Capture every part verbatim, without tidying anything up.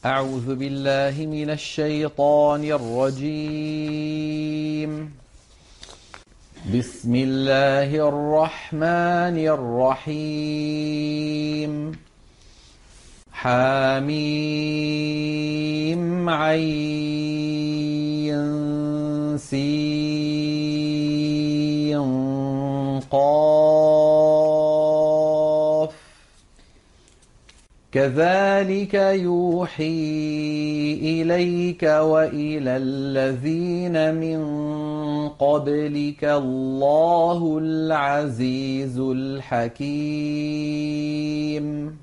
أعوذ بالله من الشيطان الرجيم. بسم الله الرحمن الرحيم. حميم عين سين قاف. كذلك يوحي إليك وإلى الذين من قبلك الله العزيز الحكيم.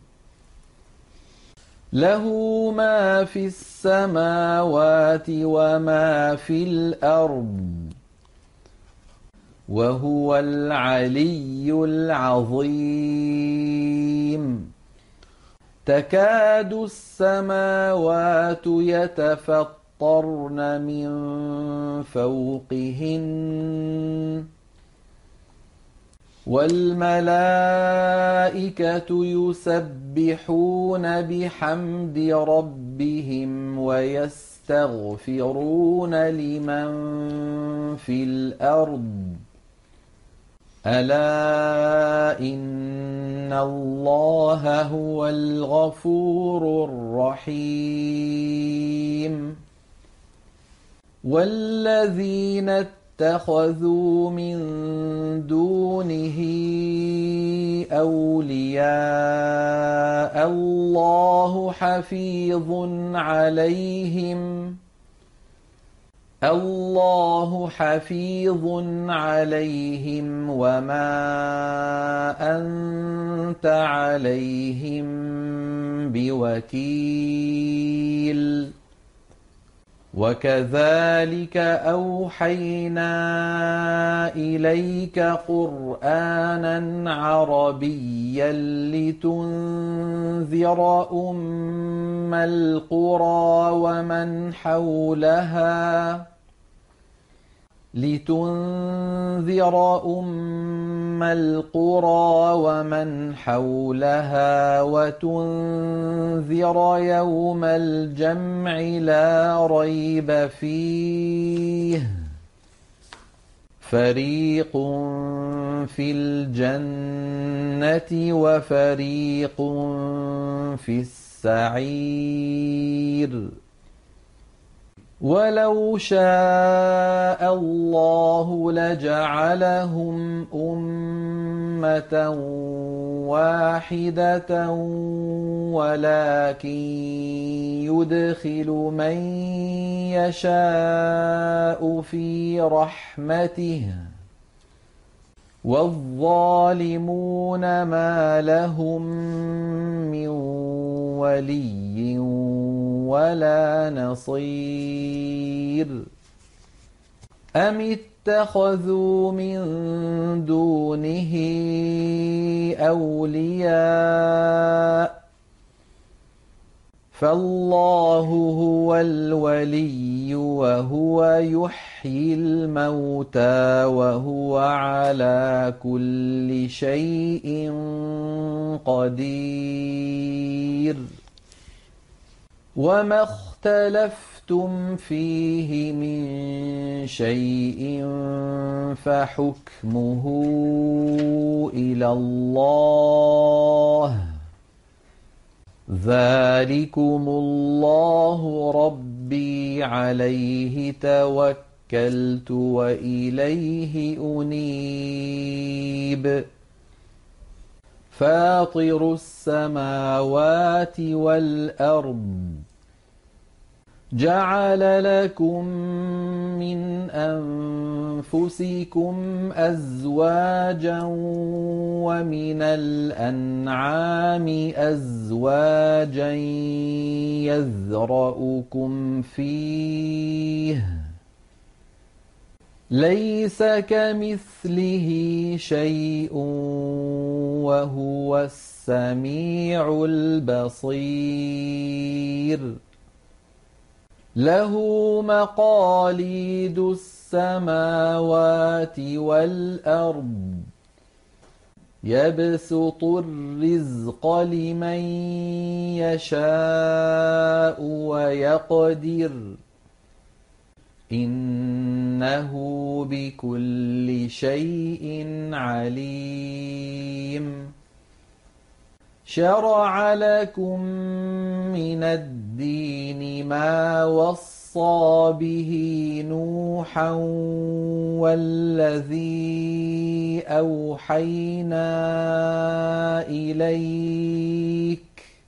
له ما في السماوات وما في الأرض وهو العلي العظيم. تكاد السماوات يتفطرن من فوقهن والملائكة يسبحون بحمد ربهم ويستغفرون لمن في الأرض ألا إن الله هو الغفور الرحيم. والذين اتخذوا من دونه أولياء الله حفيظ عليهم الله حفيظ عليهم وما أنت عليهم بوكيل. وكذلك أوحينا إليك قرآنا عربيا لتنذر أم القرى ومن حولها لتنذر أم القرى ومن حولها وتنذر يوم الجمع لا ريب فيه فريق في الجنة وفريق في السعير. ولو شاء الله لجعلهم أمة واحدة ولكن يدخل من يشاء في رحمته والظالمون ما لهم من ولي ولا نصير. أم اتخذوا من دونه أولياء فالله هو الولي وهو يحيي الموتى وهو على كل شيء قدير. وما اختلفتم فيه من شيء فحكمه إلى الله ذلكم الله ربي عليه توكلت وإليه أنيب. فاطر السماوات والأرض جعل لكم من أنفسكم أزواجا ومن الأنعام أزواجا يذرأكم فيه ليس كمثله شيء وهو السميع البصير. له مقاليد السماوات والأرض يبسط الرزق لمن يشاء يقدر إنه بكل شيء عليم شرع لكم من الدين ما وصى به نوحا والذي أوحينا إليك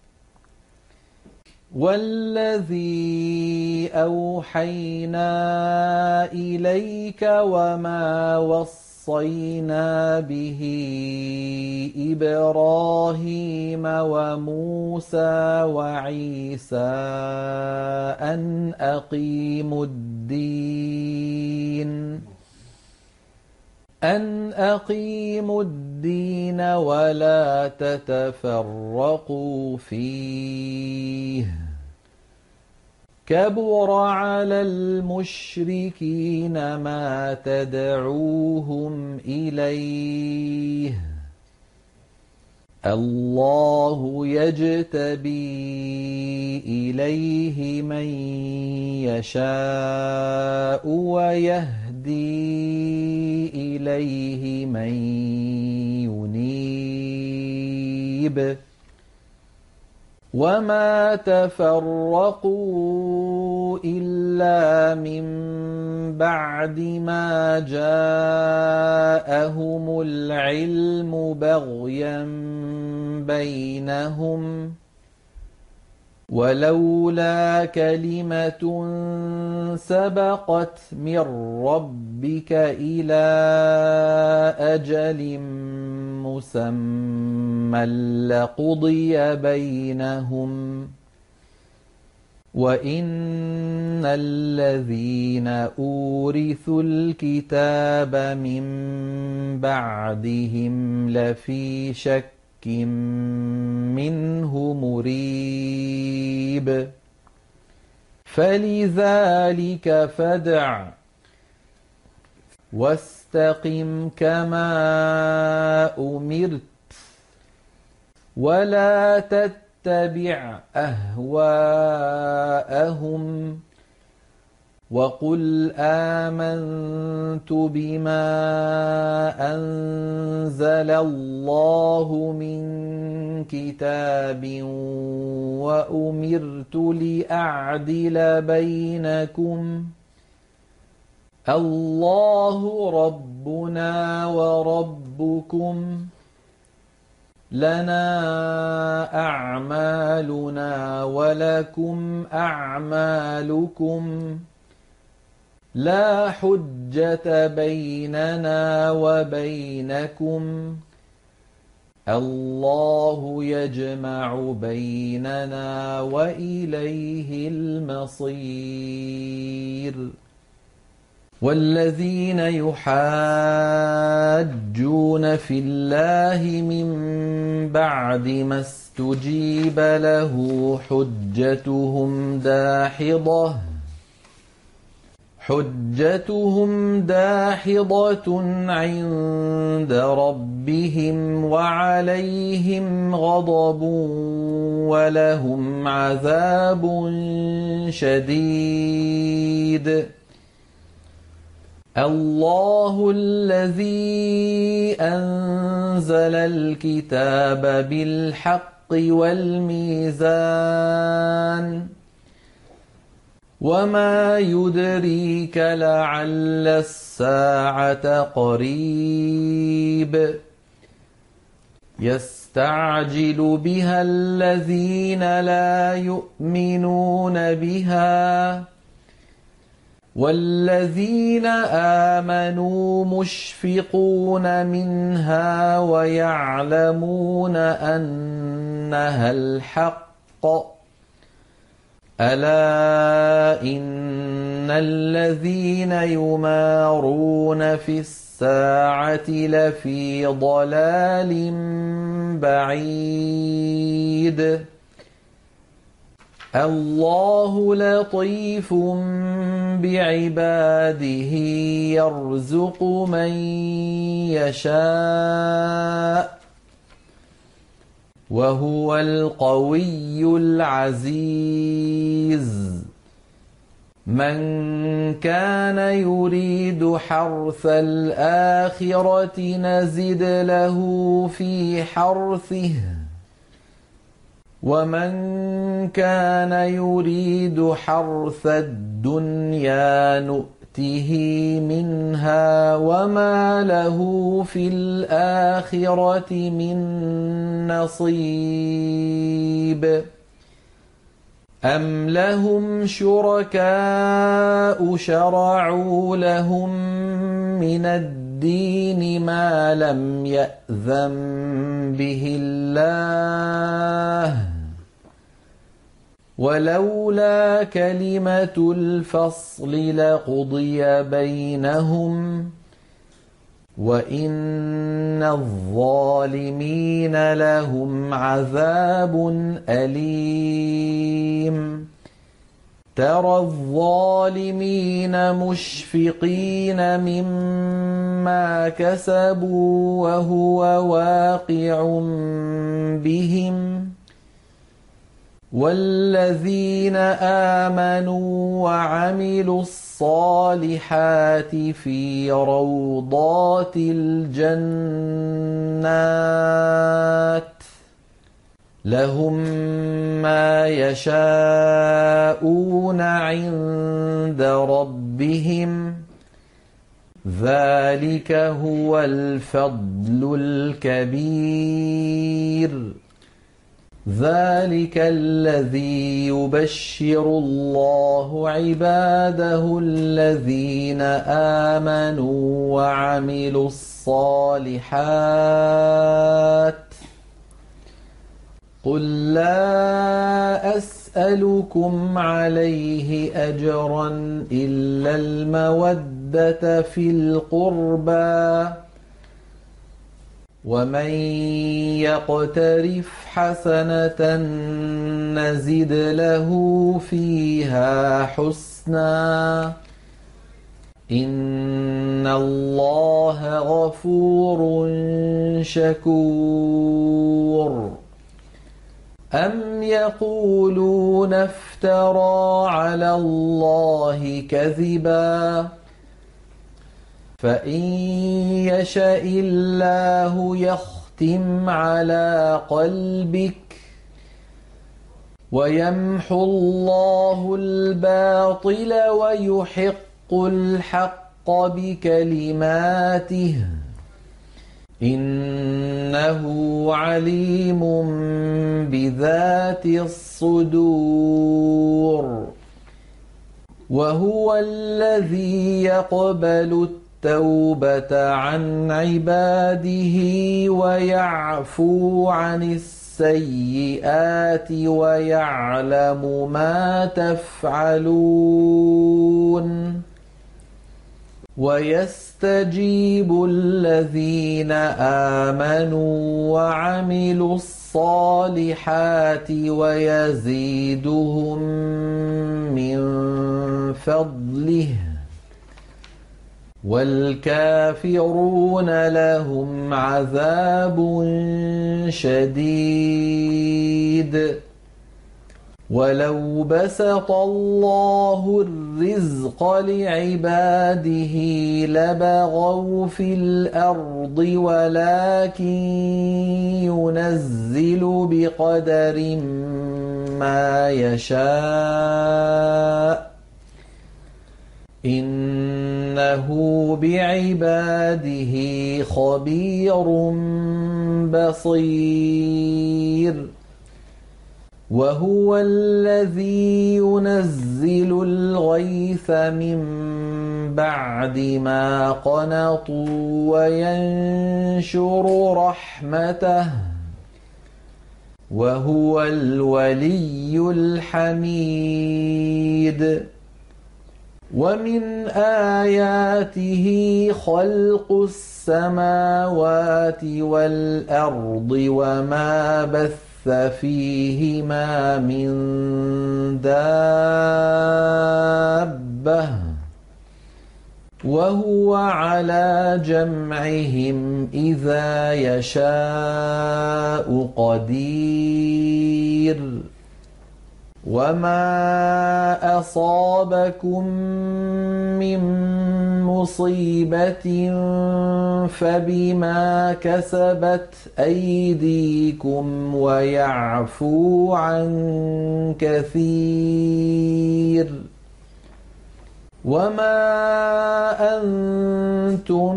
والذي أوحينا إليك وما وصينا به إبراهيم وموسى وعيسى أن أقيموا الدين أن أقيموا الدين ولا تتفرقوا فيه كبر على المشركين ما تدعوهم إليه الله يجتبي إليه من يشاء ويهدي إليه من ينيب وما تفرقوا إلا من بعد ما جاءهم العلم بغيا بينهم ولولا كلمة سبقت من ربك إلى أجل مسمى لقضي بينهم وإن الذين أورثوا الكتاب من بعدهم لفي شك منه مريب فلذلك فادع واستقم كما أمرت ولا تتبع أهواءهم وقل آمنت بما أنزل الله من كتاب وأمرت لأعدل بينكم الله ربنا وربكم لنا أعمالنا ولكم أعمالكم لا حجة بيننا وبينكم الله يجمع بيننا وإليه المصير والذين يحاجون في الله من بعد ما استجيب له حجتهم داحضة حجتهم داحضة عند ربهم وعليهم غضب ولهم عذاب شديد الله الذي أنزل الكتاب بالحق والميزان وما يدريك لعل الساعة قريب يستعجل بها الذين لا يؤمنون بها والذين آمنوا مشفقون منها ويعلمون أنها الحق ألا إن الذين يمارون في الساعة لفي ضلال بعيد الله لطيف بعباده يرزق من يشاء وهو القوي العزيز من كان يريد حرث الآخرة نزد له في حرثه ومن كان يريد حرث الدنيا نؤته منها وما له في الآخرة من نصيب أم لهم شركاء شرعوا لهم من الدين ما لم يأذن به الله ولولا كلمة الفصل لقضي بينهم وإن الظالمين لهم عذاب أليم ترى الظالمين مشفقين مما كسبوا وهو واقع بهم والذين آمنوا وعملوا الصالحات في روضات الجنات لهم ما يشاءون عند ربهم ذلك هو الفضل الكبير ذلك الذي يبشر الله عباده الذين آمنوا وعملوا الصالحات قل لا أسألكم عليه أجرا إلا المودة في القربى ومن يقترف حسنة نزد له فيها حسنا إن الله غفور شكور أم يقولون افترى على الله كذبا فإن يشاء الله يختم على قلبك ويمحو الله الباطل ويحق الحق بكلماته إنه عليم بذات الصدور وهو الذي يقبل التوبة عن عباده ويعفو عن السيئات ويعلم ما تفعلون ويستجيب الذين آمنوا وعملوا الصالحات ويزيدهم من فضله والكافرون لهم عذاب شديد ولو بسط الله الرزق لعباده لبغوا في الأرض ولكن ينزل بقدر ما يشاء إنه بعباده خبير بصير وهو الذي ينزل الغيث من بعد ما قنطوا وينشر رحمته وهو الولي الحميد ومن آياته خلق السماوات والأرض وما بث فيهما من دابة وهو على جمعهم إذا يشاء قدير وما أصابكم من مصيبة فبما كسبت أيديكم ويعفو عن كثير وما أنتم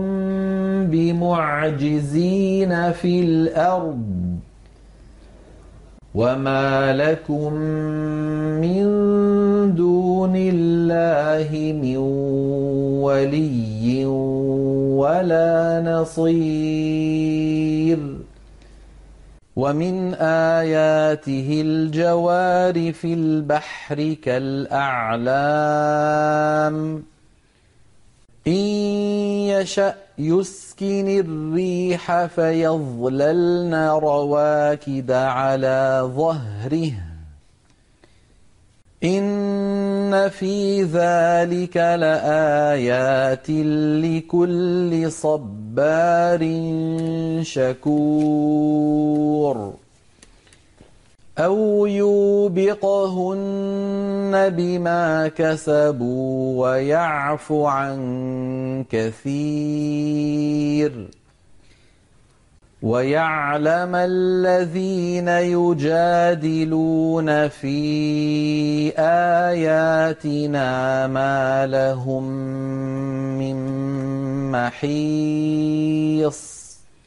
بمعجزين في الأرض وما لكم من دون الله من ولي ولا نصير ومن آياته الجوار في البحر كالأعلام إن يشأ يسكن الريح فيظللن رواكد على ظهره إن في ذلك لآيات لكل صبار شكور أو يوبقهن بما كسبوا ويعفو عن كثير ويعلم الذين يجادلون في آياتنا ما لهم من محيص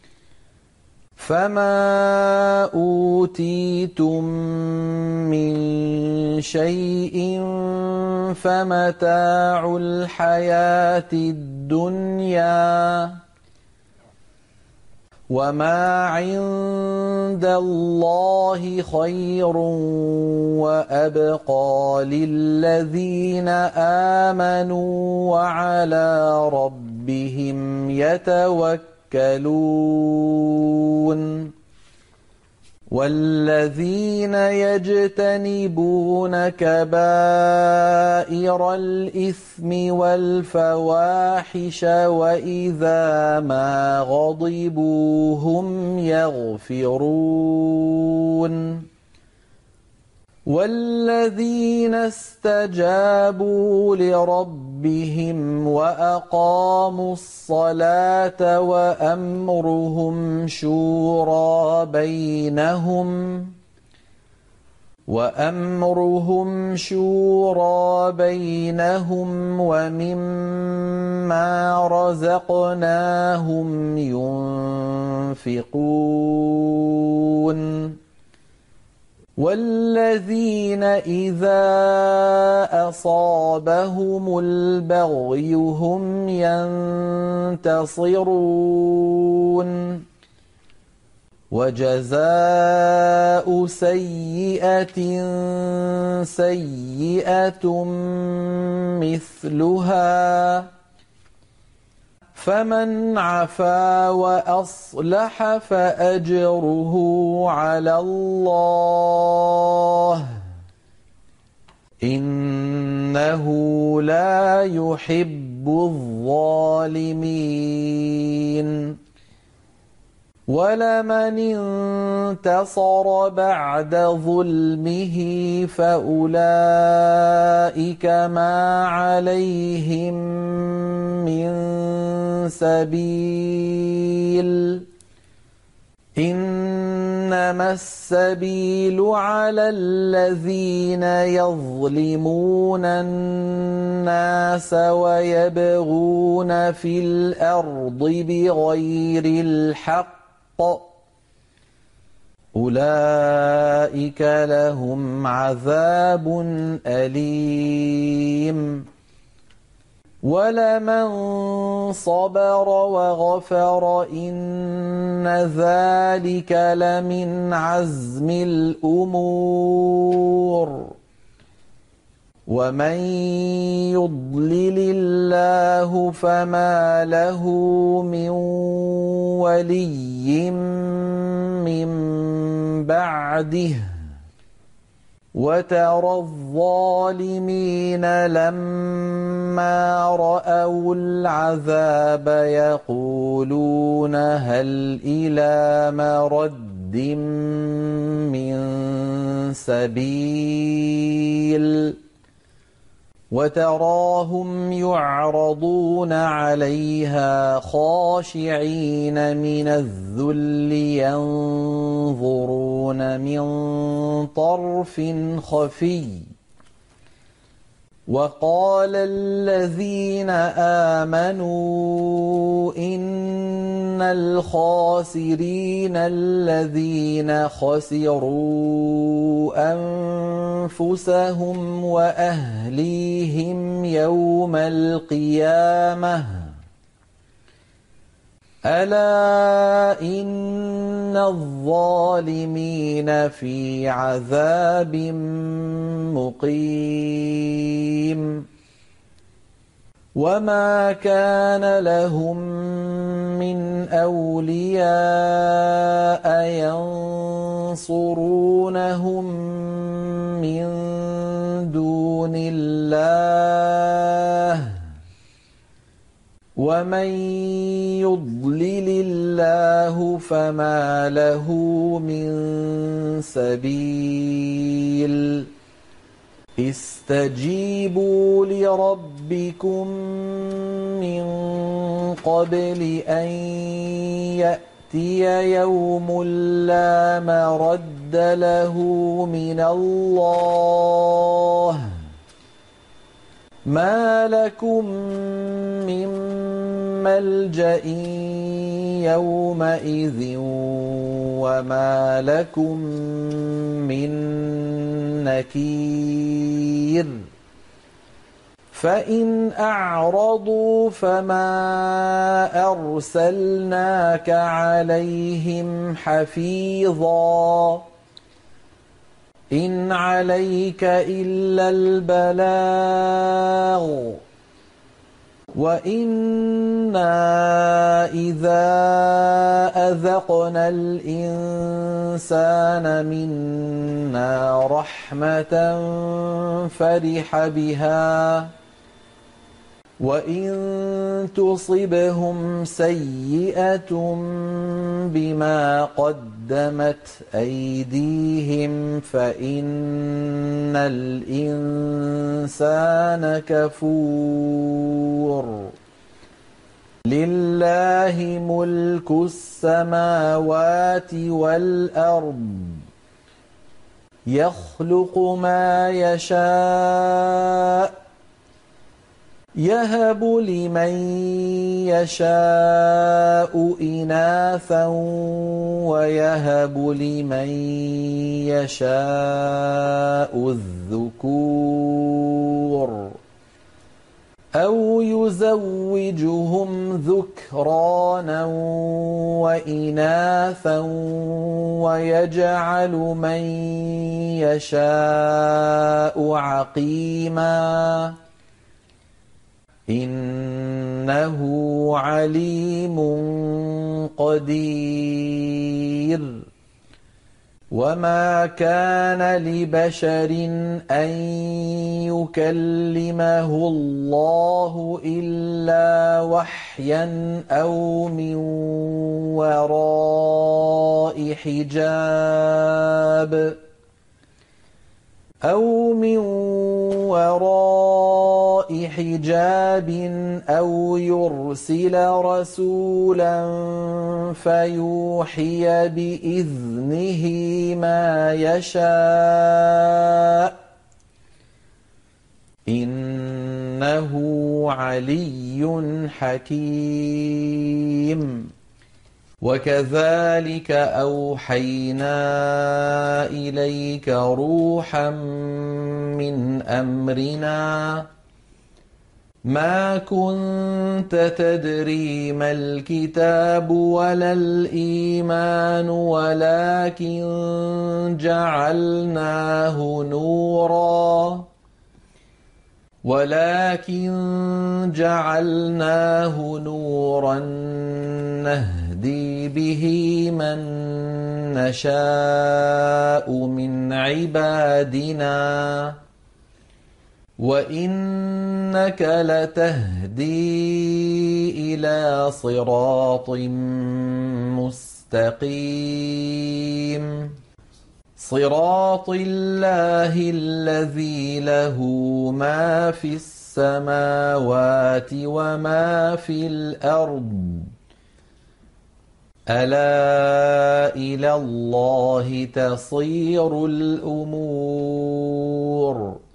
فما أوتيتم من شيء فمتاع الحياة الدنيا وما عند الله خير وأبقى للذين آمنوا وعلى ربهم يتوكلون والذين يجتنبون كبائر الإثم والفواحش وإذا ما غضبوا هم يغفرون والذين استجابوا لربهم وأقاموا الصلاة وأمرهم شورى بينهم وأمرهم شورى بينهم ومما رزقناهم ينفقون والذين إذا أصابهم البغي هم ينتصرون وجزاء سيئة سيئة مثلها فمن عفا وأصلح فأجره على الله إنه لا يحب الظالمين ولمن انتصر بعد ظلمه فأولئك ما عليهم من سبيل إنما السبيل على الذين يظلمون الناس ويبغون في الأرض بغير الحق أولئك لهم عذاب أليم ولمن صبر وغفر إن ذلك لمن عزم الأمور ومن يضلل الله فما له من ولي من بعده وترى الظالمين لما رأوا العذاب يقولون هل إلى مرد من سبيل وتراهم يعرضون عليها خاشعين من الذل ينظرون من طرف خفي وقال الذين آمنوا إن الخاسرين الذين خسروا أنفسهم وأهليهم يوم القيامة ألا إن الظالمين في عذاب مقيم وما كان لهم من أولياء ينصرونهم من دون الله ومن يضلل الله فما له من سبيل استجيبوا لربكم من قبل أن يأتي يوم لا مرد له من الله ما لكم من ملجأ يومئذ وما لكم من نكير فإن أعرضوا فما أرسلناك عليهم حفيظا إن عليك إلا البلاغ وإنا إذا أذقنا الإنسان منا رحمة فرح بها وإن تصبهم سيئة بما قدمت أيديهم فإن الإنسان كفور لله ملك السماوات والأرض يخلق ما يشاء يهب لمن يشاء إناثا ويهب لمن يشاء الذكور أو يزوجهم ذكرانا وإناثا ويجعل من يشاء عقيما إنه عليم قدير وما كان لبشر أن يكلمه الله إلا وحيا أو من وراء حجاب أو من وراء حجاب أو يرسل رسولا فيوحي بإذنه ما يشاء إنه علي حكيم وكذلك أوحينا إليك روحا من أمرنا ما كنت تدري ما الكتاب ولا الإيمان ولكن جعلناه نورا ولكن جعلناه نورا نهدي به من نشاء من عبادنا وإنك لتهدي إلى صراط مستقيم صراط الله الذي له ما في السماوات وما في الأرض ألا إلى الله تصير الأمور